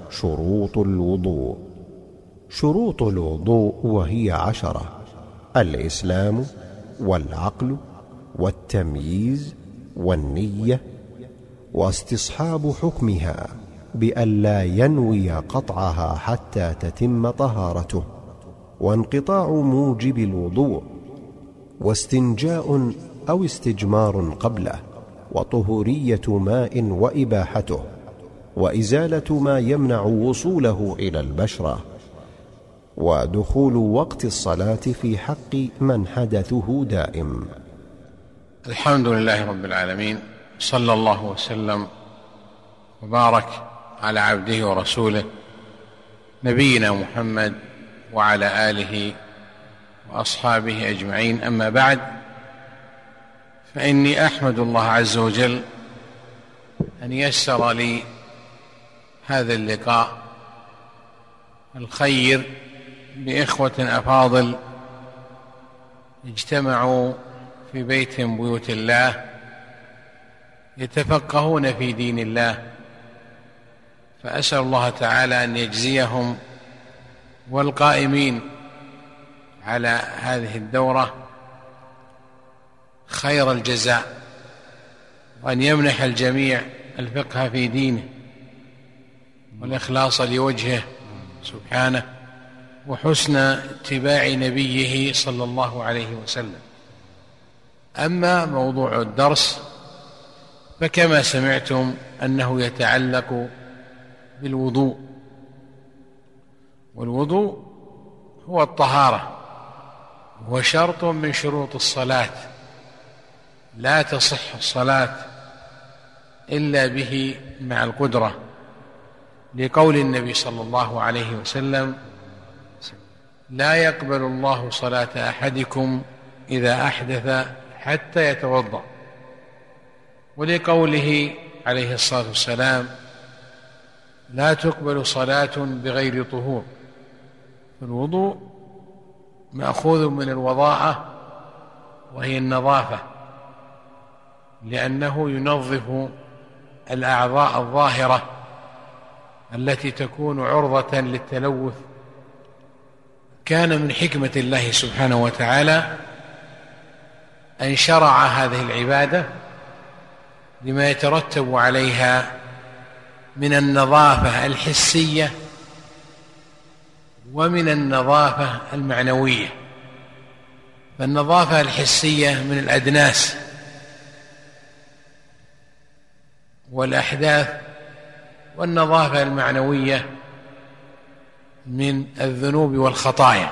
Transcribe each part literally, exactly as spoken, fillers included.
شروط الوضوء. شروط الوضوء وهي عشرة: الإسلام والعقل والتمييز والنية، واستصحاب حكمها بأن لا ينوي قطعها حتى تتم طهارته، وانقطاع موجب الوضوء، واستنجاء أو استجمار قبله، وطهورية ماء وإباحته، وإزالة ما يمنع وصوله إلى البشرة، ودخول وقت الصلاة في حق من حدثه دائم. الحمد لله رب العالمين، صلى الله وسلم وبارك على عبده ورسوله نبينا محمد وعلى آله وأصحابه أجمعين. أما بعد، فإني أحمد الله عز وجل أن يسر لي هذا اللقاء الخير بإخوة أفاضل اجتمعوا في بيت من بيوت الله يتفقهون في دين الله، فأسأل الله تعالى أن يجزيهم والقائمين على هذه الدورة خير الجزاء، وأن يمنح الجميع الفقه في دينه والإخلاص لوجهه سبحانه، وحسن اتباع نبيه صلى الله عليه وسلم. أما موضوع الدرس فكما سمعتم أنه يتعلق بالوضوء، والوضوء هو الطهارة، هو شرط من شروط الصلاة، لا تصح الصلاة إلا به مع القدرة، لقول النبي صلى الله عليه وسلم: لا يقبل الله صلاة أحدكم إذا أحدث حتى يتوضأ، ولقوله عليه الصلاة والسلام: لا تقبل صلاة بغير طهور. الوضوء مأخوذ من الوضاءة، وهي النظافة، لأنه ينظف الأعضاء الظاهرة التي تكون عرضة للتلوث. كان من حكمة الله سبحانه وتعالى أن شرع هذه العبادة لما يترتب عليها من النظافة الحسية ومن النظافة المعنوية. فالنظافة الحسية من الأدناس والأحداث، والنظافة المعنوية من الذنوب والخطايا،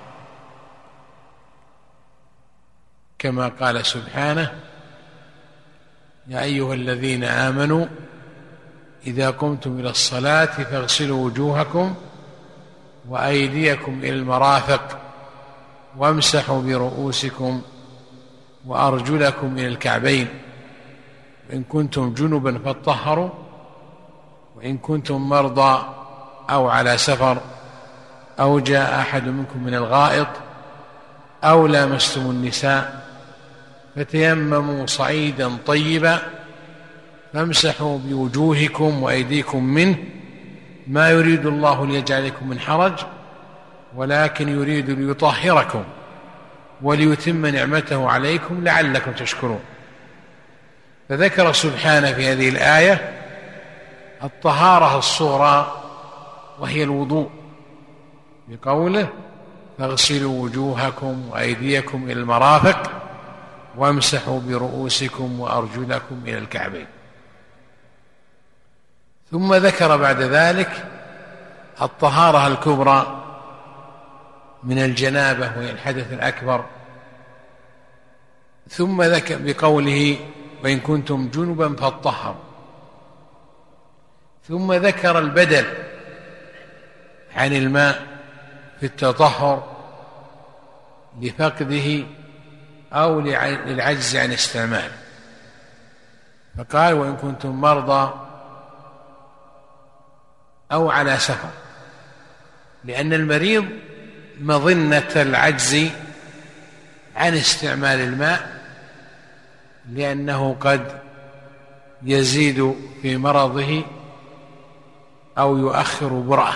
كما قال سبحانه: يا أيها الذين آمنوا إذا قمتم إلى الصلاة فاغسلوا وجوهكم وأيديكم إلى المرافق وامسحوا برؤوسكم وأرجلكم إلى الكعبين، وإن كنتم جنبا فاطهروا، وإن كنتم مرضى أو على سفر أو جاء أحد منكم من الغائط أو لامستم النساء فتيمموا صعيدا طيبا فامسحوا بوجوهكم وأيديكم منه، ما يريد الله ليجعلكم من حرج ولكن يريد ليطهركم وليتم نعمته عليكم لعلكم تشكرون. فذكر سبحانه في هذه الآية الطهارة الصغرى وهي الوضوء، بقوله: فاغسلوا وجوهكم وأيديكم إلى المرافق وامسحوا برؤوسكم وأرجلكم إلى الكعبين. ثم ذكر بعد ذلك الطهارة الكبرى من الجنابة وهي الحدث الأكبر، ثم ذكر بقوله: وإن كنتم جنبا فاطهروا، ثم ذكر البدل عن الماء في التطهر لفقده أو للعجز عن استعماله، فقال: وإن كنتم مرضى أو على سفر، لأن المريض مظنة العجز عن استعمال الماء، لأنه قد يزيد في مرضه أو يؤخر برأة.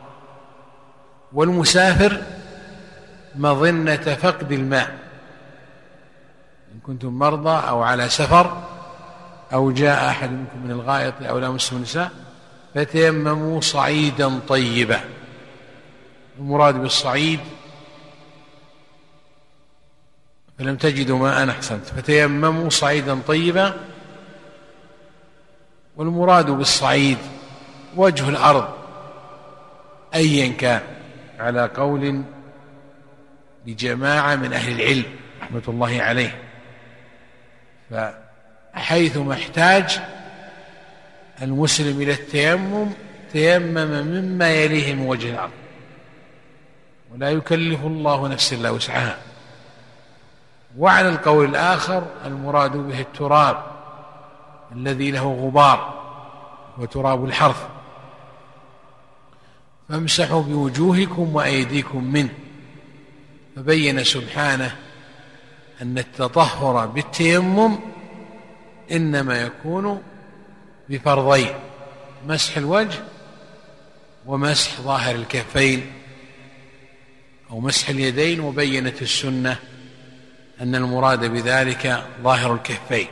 والمسافر مظنة فقد الماء، إن كنتم مرضى أو على سفر أو جاء أحد منكم من الغائط أو لامستم النساء فتيمموا صعيدا طيبا. المراد بالصعيد فلم تجدوا ماء أحسنت فتيمموا صعيدا طيبا. والمراد بالصعيد وجه الأرض أيا كان، على قول لجماعة من أهل العلم رحمة الله عليه. فحيثما احتاج المسلم إلى التيمم تيمم مما يليه من وجه الأرض، ولا يكلف الله نفسا إلا وسعها. وعلى القول الآخر المراد به التراب الذي له غبار وتراب الحرث، فامسحوا بوجوهكم وأيديكم منه. فبين سبحانه أن التطهر بالتيمم إنما يكون بفرضين: مسح الوجه ومسح ظاهر الكفين أو مسح اليدين. وبينت السنة أن المراد بذلك ظاهر الكفين.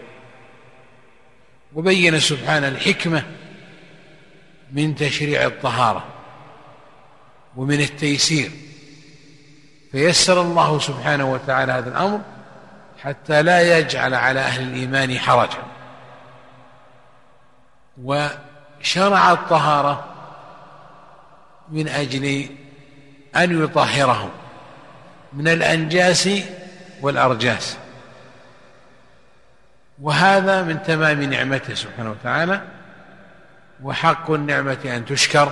وبين سبحانه الحكمة من تشريع الطهارة ومن التيسير، فيسر الله سبحانه وتعالى هذا الأمر حتى لا يجعل على أهل الإيمان حرجا. وشرع الطهارة من أجل أن يطهرهم من الأنجاس والأرجاس، وهذا من تمام نعمته سبحانه وتعالى. وحق النعمة أن تشكر،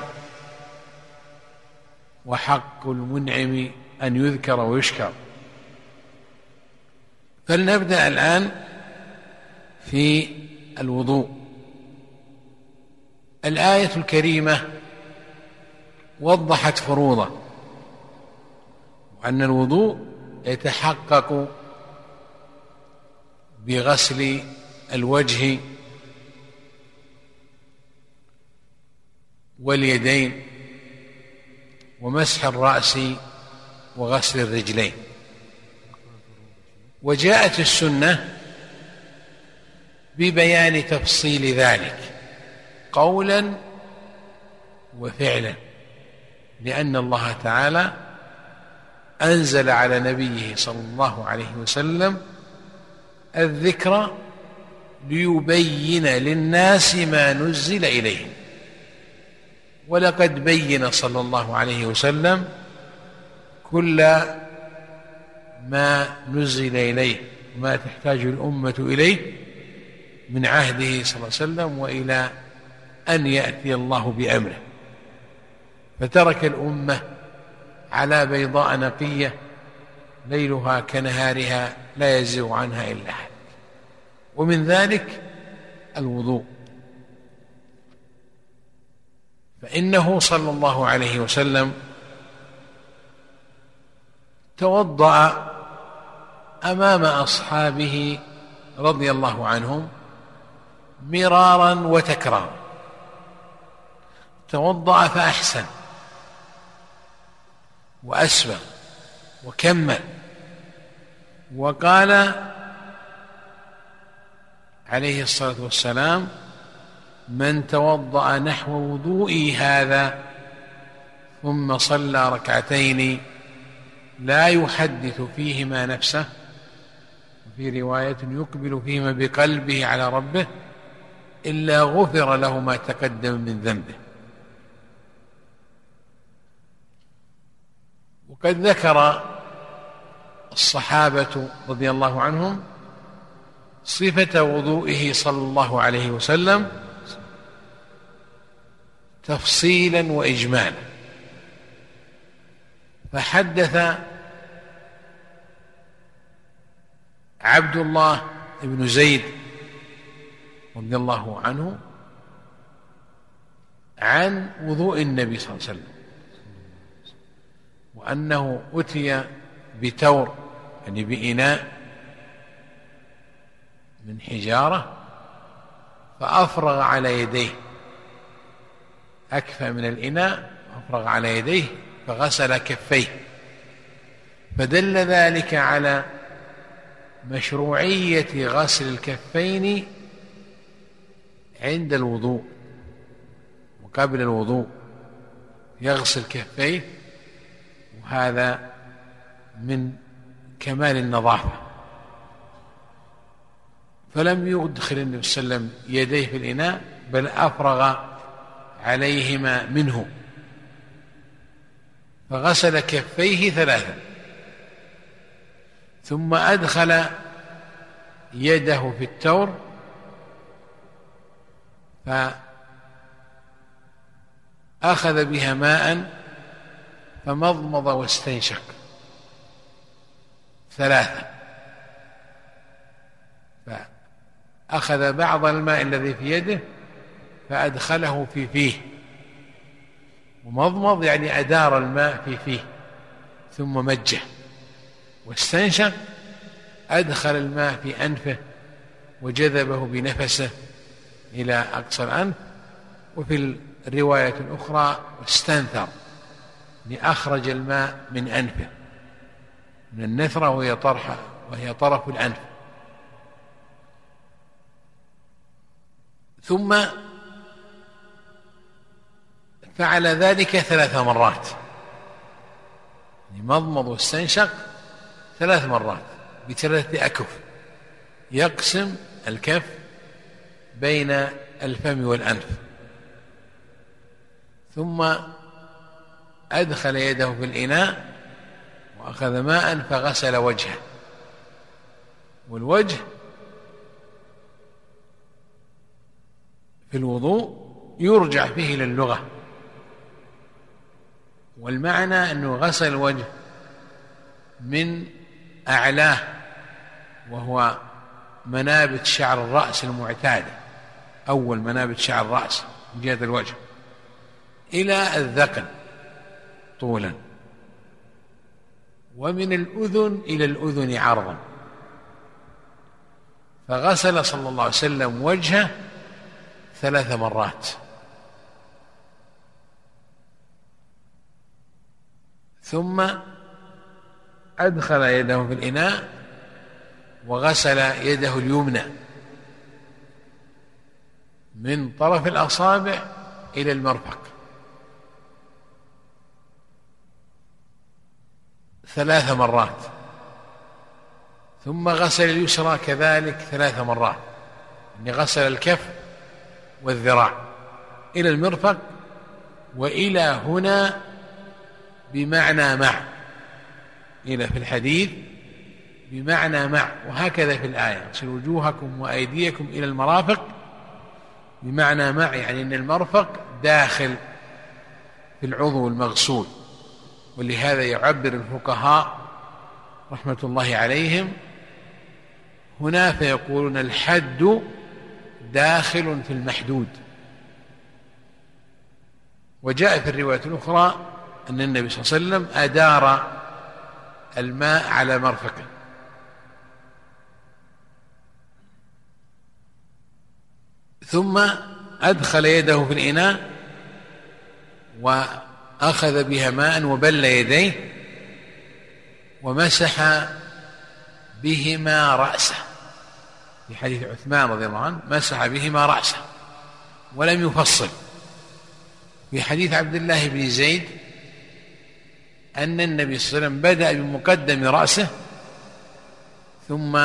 وحق المنعم أن يذكر ويشكر. فلنبدأ الآن في الوضوء. الآية الكريمة وضحت فروضه، وأن الوضوء يتحقق بغسل الوجه واليدين ومسح الرأس وغسل الرجلين. وجاءت السنة ببيان تفصيل ذلك قولا وفعلا، لأن الله تعالى أنزل على نبيه صلى الله عليه وسلم الذكر ليبين للناس ما نزل إليهم. ولقد بين صلى الله عليه وسلم كل ما نزل إليه وما تحتاج الأمة إليه من عهده صلى الله عليه وسلم وإلى أن يأتي الله بأمره. فترك الأمة على بيضاء نقية ليلها كنهارها لا يزيغ عنها إلا أحد. ومن ذلك الوضوء، فإنه صلى الله عليه وسلم توضأ أمام أصحابه رضي الله عنهم مرارا وتكرارا، توضأ فأحسن وأسبغ وكمل. وقال عليه الصلاة والسلام: من توضأ نحو وضوئي هذا ثم صلى ركعتين لا يحدث فيهما نفسه، وفي رواية يقبل فيهما بقلبه على ربه، إلا غفر له ما تقدم من ذنبه. وقد ذكر الصحابة رضي الله عنهم صفة وضوئه صلى الله عليه وسلم تفصيلا وإجمالا. فحدث عبد الله بن زيد رضي الله عنه عن وضوء النبي صلى الله عليه وسلم، وأنه أتي بتور يعني بإناء من حجارة فأفرغ على يديه أكفأ من الإناء وأفرغ على يديه فغسل كفيه، فدل ذلك على مشروعية غسل الكفين عند الوضوء وقبل الوضوء يغسل كفيه، وهذا من كمال النظافة. فلم يدخل النبي صلى الله عليه وسلم يديه في الإناء بل أفرغ عليهما منه فغسل كفيه ثلاثا، ثم أدخل يده في التور فأخذ بها ماء فمضمض واستنشق ثلاثة، فأخذ بعض الماء الذي في يده فأدخله في فيه، ومضمض يعني أدار الماء في فيه ثم مجه، واستنشق أدخل الماء في أنفه وجذبه بنفسه إلى أقصى الأنف. وفي الرواية الأخرى استنثر لأخرج الماء من أنفه، من النثرة وهي طرح وهي طرف الأنف. ثم فعل ذلك ثلاث مرات، يعني مضمض واستنشق ثلاث مرات بثلاثة أكف، يقسم الكف بين الفم والأنف. ثم أدخل يده في الإناء وأخذ ماء فغسل وجهه، والوجه في الوضوء يرجع فيه إلى اللغة، والمعنى أنه غسل الوجه من أعلاه وهو منابت شعر الرأس المعتادة، أول منابت شعر الرأس من جهة الوجه، إلى الذقن طولا، ومن الأذن إلى الأذن عرضا. فغسل صلى الله عليه وسلم وجهه ثلاث مرات، ثم أدخل يده في الإناء وغسل يده اليمنى من طرف الأصابع إلى المرفق ثلاث مرات، ثم غسل اليسرى كذلك ثلاث مرات، يعني غسل الكف والذراع إلى المرفق وإلى هنا بمعنى مع، إلى في الحديث بمعنى مع، وهكذا في الآية اغسلوا وجوهكم وأيديكم إلى المرافق بمعنى مع، يعني أن المرفق داخل في العضو المغسول. ولهذا يعبر الفقهاء رحمة الله عليهم هنا فيقولون الحد داخل في المحدود. وجاء في الرواية الأخرى أن النبي صلى الله عليه وسلم أدار الماء على مرفقه، ثم أدخل يده في الإناء وأخذ بها ماء وبل يديه ومسح بهما رأسه، في حديث عثمان رضي الله عنه مسح بهما رأسه ولم يفصل. في حديث عبد الله بن زيد أن النبي صلى الله عليه وسلم بدأ بمقدم رأسه ثم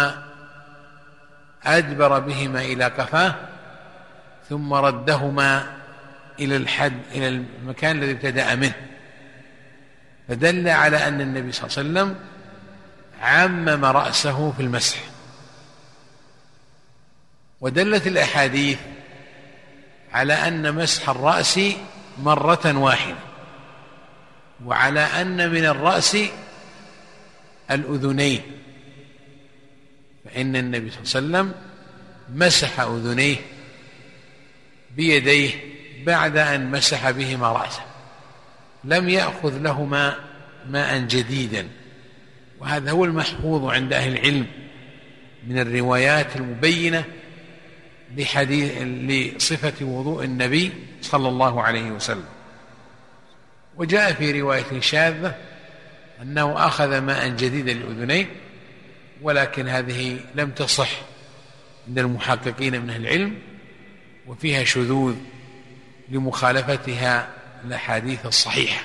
أدبر بهما إلى قفاه ثم ردهما إلى الحد إلى المكان الذي ابتدأ منه، فدل على أن النبي صلى الله عليه وسلم عمم رأسه في المسح. ودلت الأحاديث على أن مسح الرأس مرة واحدة، وعلى أن من الرأس الأذنين، فإن النبي صلى الله عليه وسلم مسح أذنيه بيديه بعد أن مسح بهما رأسه، لم يأخذ لهما ماء جديدا. وهذا هو المحفوظ عند أهل العلم من الروايات المبينة لحديث لصفة وضوء النبي صلى الله عليه وسلم. وجاء في رواية شاذة أنه أخذ ماء جديدا للأذنين، ولكن هذه لم تصح عند المحققين من أهل العلم، وفيها شذوذ لمخالفتها الأحاديث الصحيحة.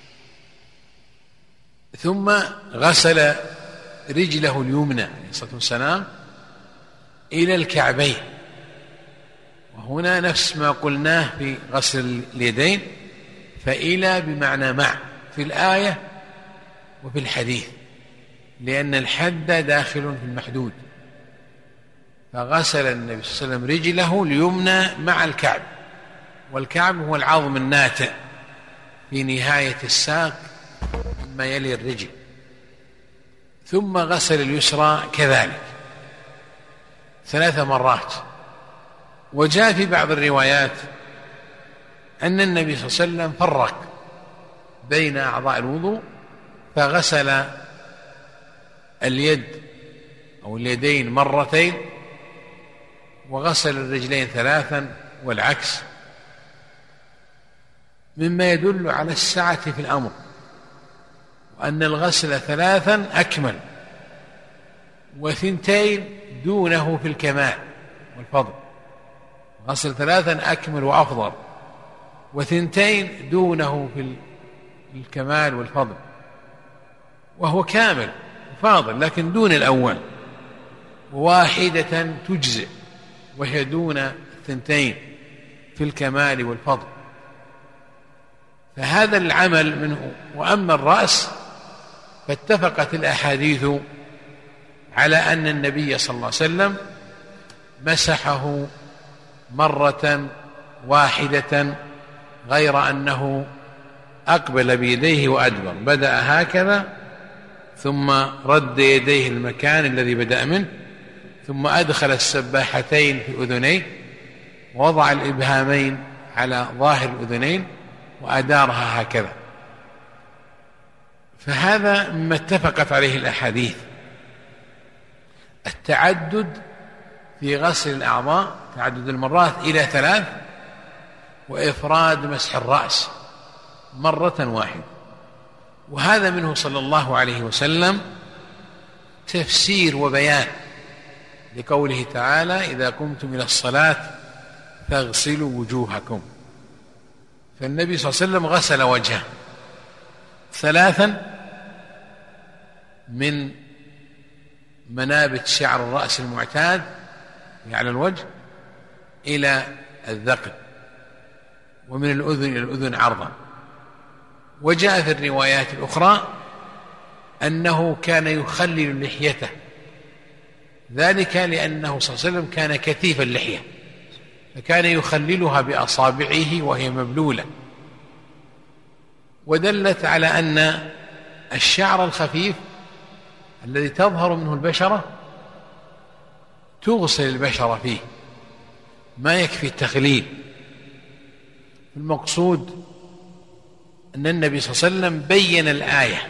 ثم غسل رجله اليمنى عليه الصلاة والسلام إلى الكعبين، وهنا نفس ما قلناه في غسل اليدين، فإلى بمعنى مع في الآية وفي الحديث، لأن الحد داخل في المحدود. فغسل النبي صلى الله عليه وسلم رجله اليمنى مع الكعب، والكعب هو العظم الناتئ في نهاية الساق مما يلي الرجل. ثم غسل اليسرى كذلك ثلاث مرات. وجاء في بعض الروايات أن النبي صلى الله عليه وسلم فرق بين أعضاء الوضوء، فغسل اليد أو اليدين مرتين، وغسل الرجلين ثلاثا، والعكس، مما يدل على السعة في الأمر، وأن الغسل ثلاثا أكمل، وثنتين دونه في الكمال والفضل. غسل ثلاثا أكمل وأفضل، وثنتين دونه في الكمال والفضل، وهو كامل وفاضل لكن دون الأول، واحدة تجزئ وهي دون الثنتين في الكمال والفضل. فهذا العمل منه. وأما الرأس فاتفقت الأحاديث على أن النبي صلى الله عليه وسلم مسحه مرة واحدة، غير أنه أقبل بيديه وأدبر، بدأ هكذا ثم رد يديه المكان الذي بدأ منه، ثم أدخل السباحتين في أذنيه، ووضع الإبهامين على ظاهر الأذنين وأدارها هكذا. فهذا مما اتفقت عليه الأحاديث. التعدد في غسل الأعضاء، تعدد المرات إلى ثلاث، وإفراد مسح الرأس مرة واحدة. وهذا منه صلى الله عليه وسلم تفسير وبيان لقوله تعالى: إذا قمتم إلى الصلاة فاغسلوا وجوهكم. فالنبي صلى الله عليه وسلم غسل وجهه ثلاثا من منابت شعر الرأس المعتاد على الوجه إلى الذقن، ومن الأذن إلى الأذن عرضا. وجاء في الروايات الأخرى أنه كان يخلل لحيته، ذلك لأنه صلى الله عليه وسلم كان كثيف اللحية، فكان يخللها بأصابعه وهي مبلولة. ودلت على أن الشعر الخفيف الذي تظهر منه البشرة تغسل البشرة فيه، ما يكفي التخليل. المقصود أن النبي صلى الله عليه وسلم بين الآية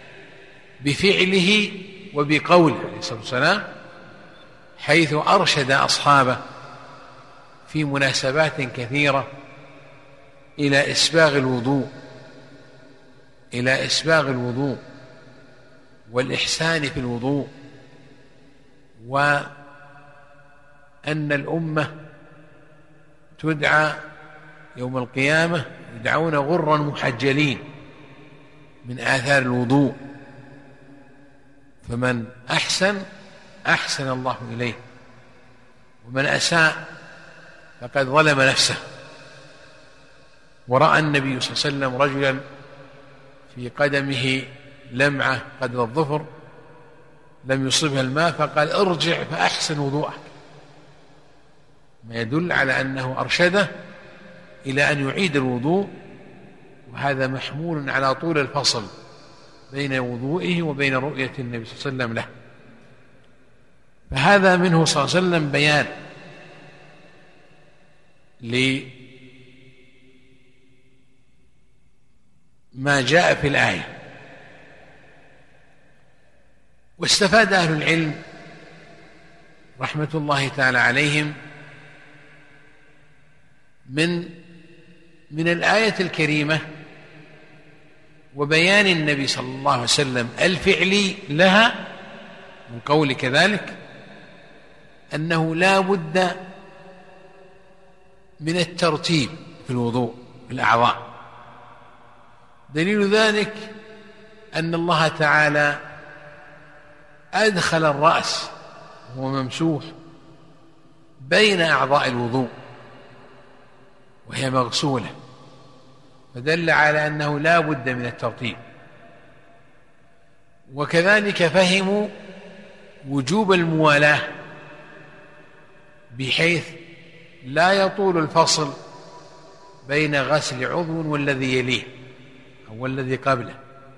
بفعله وبقوله عليه الصلاة والسلام، حيث أرشد أصحابه في مناسبات كثيرة إلى إسباغ الوضوء إلى إسباغ الوضوء والإحسان في الوضوء، وأن الأمة تدعى يوم القيامة يدعون غرا محجلين من آثار الوضوء، فمن أحسن أحسن الله إليه، ومن أساء فقد ظلم نفسه. ورأى النبي صلى الله عليه وسلم رجلا في قدمه لمعة قدر الظفر لم يصبها الماء، فقال: ارجع فأحسن وضوءك، ما يدل على أنه أرشده إلى أن يعيد الوضوء. وهذا محمول على طول الفصل بين وضوئه وبين رؤية النبي صلى الله عليه وسلم له. فهذا منه صلى الله عليه وسلم بيان لما جاء في الآية. واستفاد أهل العلم رحمة الله تعالى عليهم من من الآية الكريمة وبيان النبي صلى الله عليه وسلم الفعلي لها من قول كذلك أنه لا بد من الترتيب في الوضوء في الأعضاء. دليل ذلك أن الله تعالى أدخل الرأس وهو ممسوح بين أعضاء الوضوء وهي مغسولة، فدل على أنه لا بد من الترتيب. وكذلك فهموا وجوب الموالاة بحيث لا يطول الفصل بين غسل عضو والذي يليه أو الذي قبله،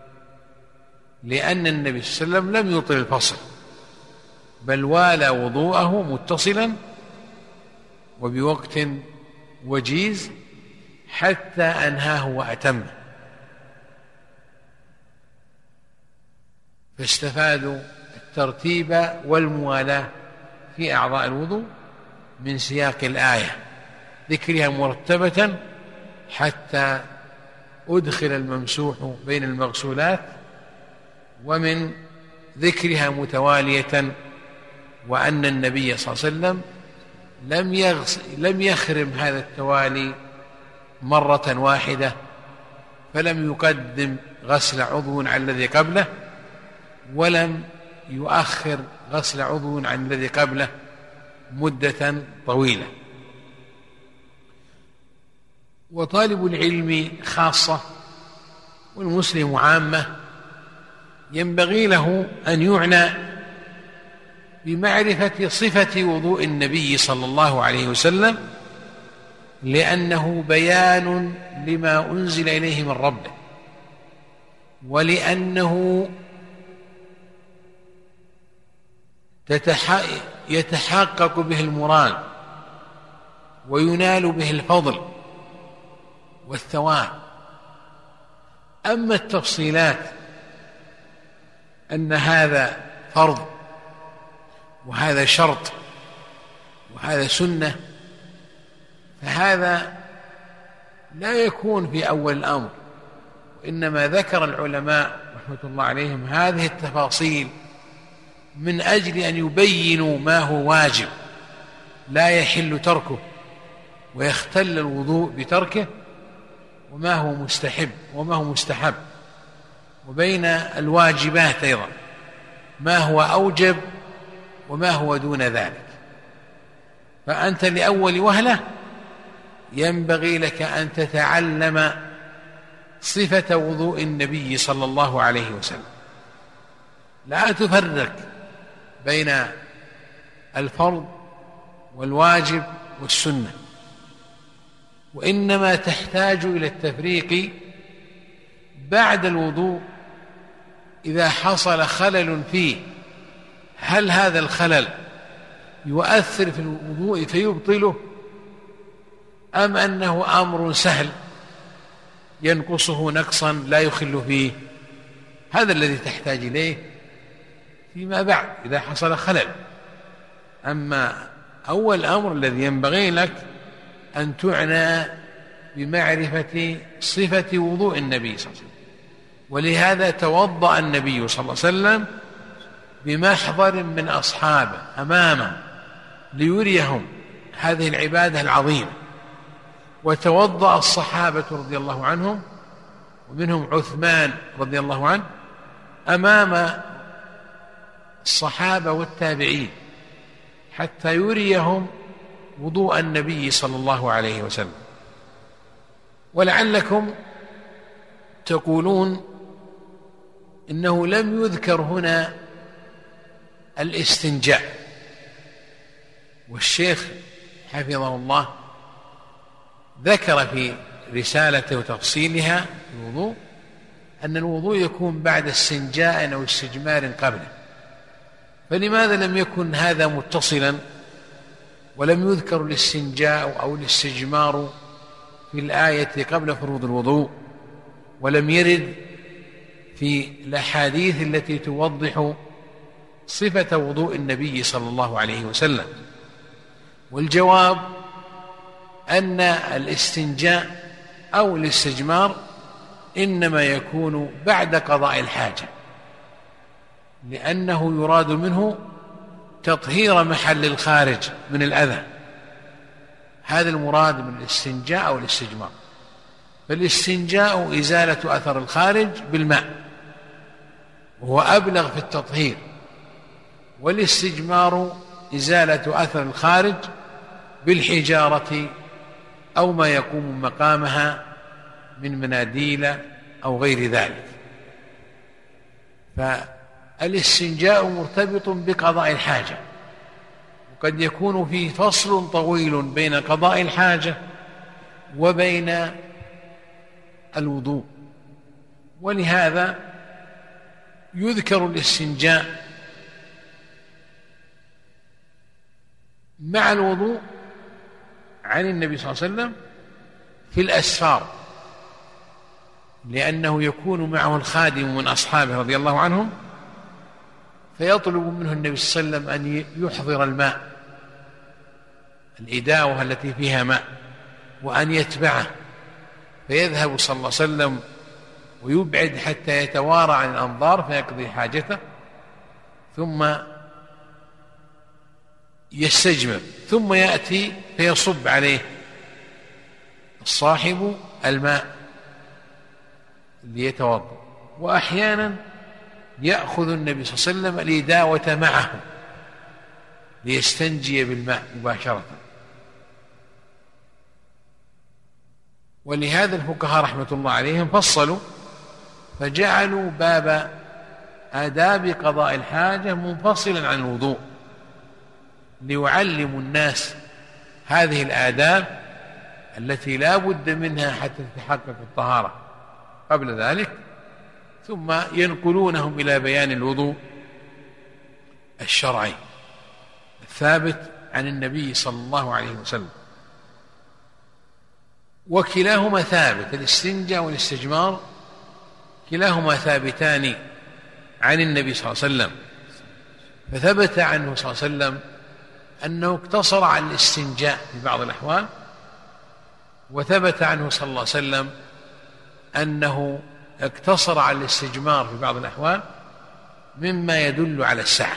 لأن النبي صلى الله عليه وسلم لم يطل الفصل بل والى وضوءه متصلا وبوقت وجيز حتى أنهاه وأتمه. فاستفادوا الترتيب والموالاة في أعضاء الوضوء من سياق الآية، ذكرها مرتبة حتى أدخل الممسوح بين المغسولات، ومن ذكرها متوالية وأن النبي صلى الله عليه وسلم لم يغس لم يخرم هذا التوالي مرة واحدة، فلم يقدم غسل عضو عن الذي قبله ولم يؤخر غسل عضو عن الذي قبله مدة طويلة. وطالب العلم خاصة والمسلم عامة ينبغي له أن يعنى بمعرفة صفة وضوء النبي صلى الله عليه وسلم، لأنه بيان لما أنزل إليه من ربه، ولأنه يتحقق به المراد وينال به الفضل والثواب. أما التفصيلات أن هذا فرض وهذا شرط وهذا سنة، فهذا لا يكون في أول الأمر، وإنما ذكر العلماء رحمة الله عليهم هذه التفاصيل من أجل أن يبينوا ما هو واجب لا يحل تركه ويختل الوضوء بتركه، وما هو مستحب وما هو مستحب، وبين الواجبات أيضا ما هو أوجب وما هو دون ذلك. فأنت لأول وهلة ينبغي لك أن تتعلم صفة وضوء النبي صلى الله عليه وسلم، لا تفرق بين الفرض والواجب والسنة، وإنما تحتاج إلى التفريق بعد الوضوء إذا حصل خلل فيه، هل هذا الخلل يؤثر في الوضوء فيبطله، أم أنه أمر سهل ينقصه نقصا لا يخل فيه؟ هذا الذي تحتاج إليه فيما بعد إذا حصل خلل. أما أول أمر الذي ينبغي لك أن تعنى بمعرفة صفة وضوء النبي صلى الله عليه وسلم، ولهذا توضأ النبي صلى الله عليه وسلم بمحضر من أصحابه أمامه ليريهم هذه العبادة العظيمة، وتوضأ الصحابة رضي الله عنهم ومنهم عثمان رضي الله عنه أمام الصحابة والتابعين حتى يريهم وضوء النبي صلى الله عليه وسلم. ولعلكم تقولون إنه لم يذكر هنا الاستنجاء، والشيخ حفظه الله ذكر في رسالته وتفصيلها الوضوء أن الوضوء يكون بعد استنجاء أو استجمار قبله، فلماذا لم يكن هذا متصلا ولم يذكر الاستنجاء أو الاستجمار في الآية قبل فروض الوضوء، ولم يرد في الأحاديث التي توضح صفة وضوء النبي صلى الله عليه وسلم؟ والجواب أن الاستنجاء أو الاستجمار إنما يكون بعد قضاء الحاجة، لأنه يراد منه تطهير محل الخارج من الأذى، هذا المراد من الاستنجاء أو الاستجمار. فالاستنجاء إزالة أثر الخارج بالماء وهو أبلغ في التطهير، والاستجمار إزالة أثر الخارج بالحجارة أو ما يقوم مقامها من مناديل أو غير ذلك. فالاستنجاء مرتبط بقضاء الحاجة، وقد يكون في فصل طويل بين قضاء الحاجة وبين الوضوء، ولهذا يذكر الاستنجاء مع الوضوء عن النبي صلى الله عليه وسلم في الأسفار، لأنه يكون معه الخادم من أصحابه رضي الله عنهم، فيطلب منه النبي صلى الله عليه وسلم أن يحضر الماء، الإداوة التي فيها ماء، وأن يتبعه، فيذهب صلى الله عليه وسلم ويبعد حتى يتوارى عن الأنظار فيقضي حاجته، ثم يستجمر، ثم يأتي فيصب عليه الصاحب الماء ليتوضأ. وأحيانا يأخذ النبي صلى الله عليه وسلم الإداوة معه ليستنجي بالماء مباشرة. ولهذا الفقهاء رحمة الله عليهم فصلوا فجعلوا باب آداب قضاء الحاجة منفصلا عن الوضوء، ليعلموا الناس هذه الآداب التي لا بد منها حتى تتحقق الطهارة قبل ذلك، ثم ينقلونهم إلى بيان الوضوء الشرعي الثابت عن النبي صلى الله عليه وسلم. وكلاهما ثابت، الاستنجاء والاستجمار كلاهما ثابتان عن النبي صلى الله عليه وسلم، فثبت عنه صلى الله عليه وسلم أنه اقتصر على الاستنجاء في بعض الأحوال، وثبت عنه صلى الله عليه وسلم أنه اقتصر على الاستجمار في بعض الأحوال، مما يدل على السعة.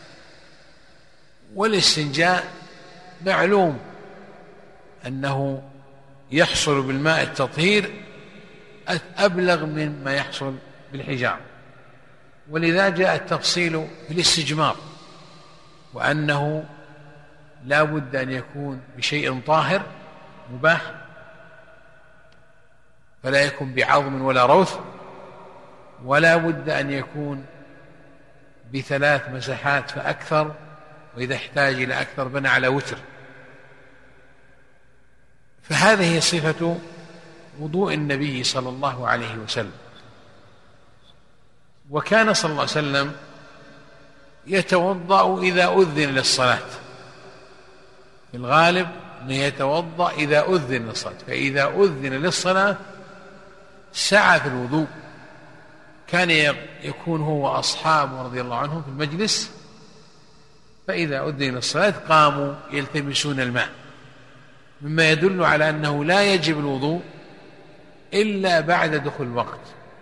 والاستنجاء معلوم أنه يحصل بالماء التطهير أبلغ مما يحصل بالحجارة، ولذا جاء التفصيل في الاستجمار، وأنه لا بد أن يكون بشيء طاهر مباح، فلا يكون بعظم ولا روث، ولا بد أن يكون بثلاث مساحات فأكثر، وإذا احتاج إلى أكثر بنى على وتر. فهذه صفة وضوء النبي صلى الله عليه وسلم. وكان صلى الله عليه وسلم يتوضأ إذا أذن للصلاة، في الغالب أنه يتوضأ إذا أذن للصلاة، فإذا أذن للصلاة سعى في الوضوء. كان يكون هو وأصحابه رضي الله عنهم في المجلس، فإذا أذن للصلاة قاموا يلتمسون الماء، مما يدل على أنه لا يجب الوضوء إلا بعد دخول الوقت،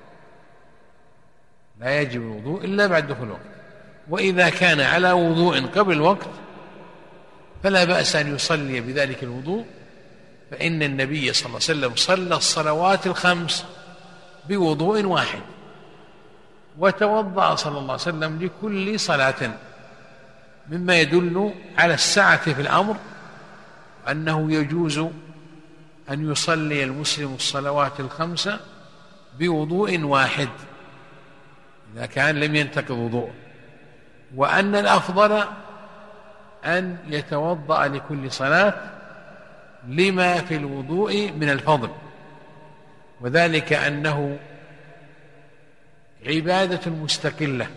لا يجب الوضوء إلا بعد دخول الوقت. وإذا كان على وضوء قبل الوقت فلا بأس أن يصلي بذلك الوضوء، فإن النبي صلى الله عليه وسلم صلى الصلوات الخمس بوضوء واحد، وتوضأ صلى الله عليه وسلم لكل صلاة، مما يدل على السعة في الأمر، أنه يجوز أن يصلي المسلم الصلوات الخمسة بوضوء واحد إذا كان لم ينتقض وضوء، وأن الأفضل أن يتوضأ لكل صلاة لما في الوضوء من الفضل، وذلك أنه عبادة مستقلة،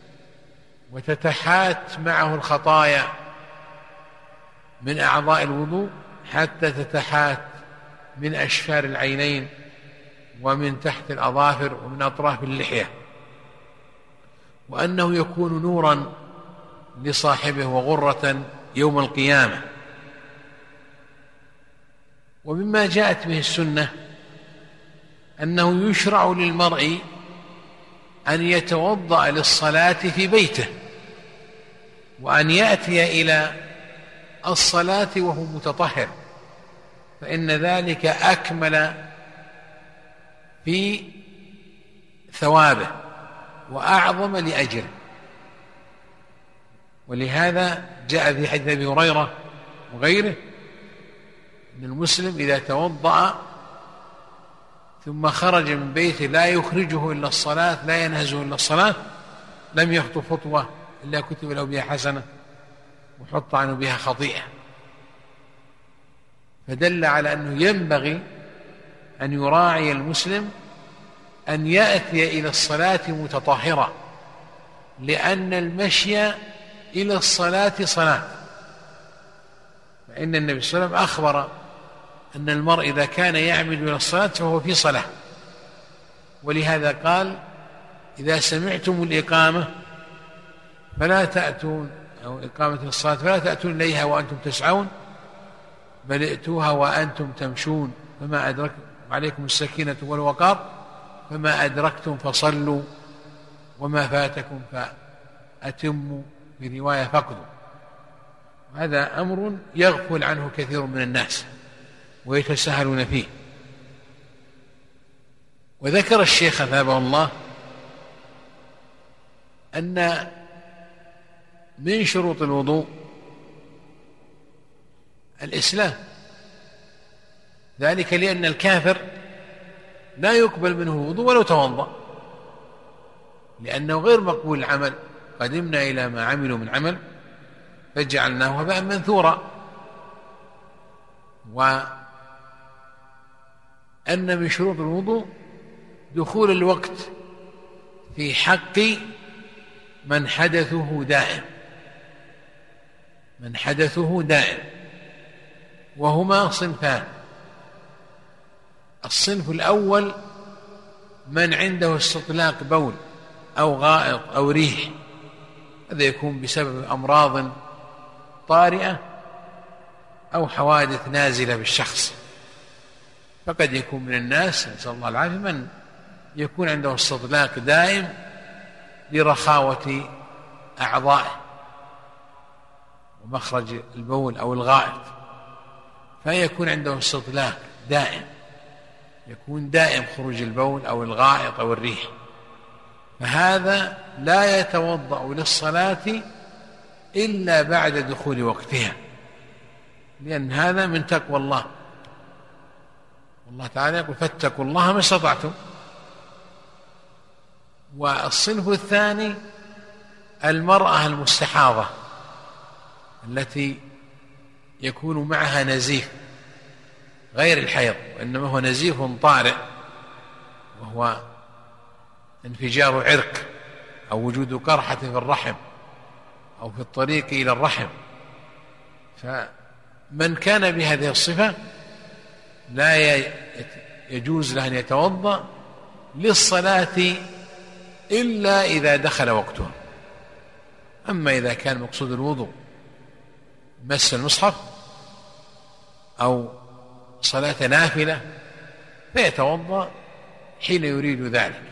وتتحات معه الخطايا من أعضاء الوضوء حتى تتحات من أشفار العينين ومن تحت الأظافر ومن أطراف اللحية، وأنه يكون نورا لصاحبه وغرة يوم القيامة. ومما جاءت به السنة أنه يشرع للمرء أن يتوضأ للصلاة في بيته، وأن يأتي إلى الصلاة وهو متطهر، فإن ذلك أكمل في ثوابه وأعظم لأجره. ولهذا جاء في حديث أبي هريرة وغيره أن المسلم إذا توضأ ثم خرج من بيته لا يخرجه إلا الصلاة، لا ينهزه إلا الصلاة، لم يخطو خطوة إلا كتب له بها حسنة وحط عنه بها خطيئة. فدل على أنه ينبغي أن يراعي المسلم أن يأتي إلى الصلاة متطهرا، لأن المشي إلى الصلاة صلاة. فإن النبي صلى الله عليه وسلم أخبر أن المرء إذا كان يعمد إلى الصلاة فهو في صلاة، ولهذا قال: إذا سمعتم الإقامة فلا تأتون، أو إقامة الصلاة فلا تأتون إليها وأنتم تسعون، بل ائتوها وأنتم تمشون، فما أدركتم عليكم السكينة والوقار، فما أدركتم فصلوا وما فاتكم فأتموا، في رواية فقدوا. هذا أمر يغفل عنه كثير من الناس ويتساهلون فيه. وذكر الشيخ أثابه الله أن من شروط الوضوء الإسلام، ذلك لأن الكافر لا يقبل منه الوضوء ولو توضأ، لأنه غير مقبول العمل. قدمنا إلى ما عملوا من عمل فجعلناه هباء منثورا. وأن من شروط الوضوء دخول الوقت في حق من حدثه دائم، من حدثه دائم، وهما صنفان. الصنف الأول من عنده استطلاق بول أو غائط أو ريح، هذا يكون بسبب أمراض طارئة أو حوادث نازلة بالشخص. فقد يكون من الناس نسأل الله العافية من يكون عنده استطلاق دائم لرخاوة أعضائه ومخرج البول أو الغائط، فيكون عنده استطلاق دائم، يكون دائم خروج البول أو الغائط أو الريح، فهذا لا يتوضأ للصلاة إلا بعد دخول وقتها، لأن هذا من تقوى الله. والله تعالى يقول: فاتقوا الله ما استطعتم. والصنف الثاني المرأة المستحاضة التي يكون معها نزيف غير الحيض، وإنما هو نزيف طارئ، وهو انفجار عرق أو وجود قرحة في الرحم أو في الطريق إلى الرحم. فمن كان بهذه الصفة لا يجوز له أن يتوضأ للصلاة إلا إذا دخل وقتها. أما إذا كان مقصود الوضوء مس المصحف أو صلاة نافلة فيتوضأ حين يريد ذلك.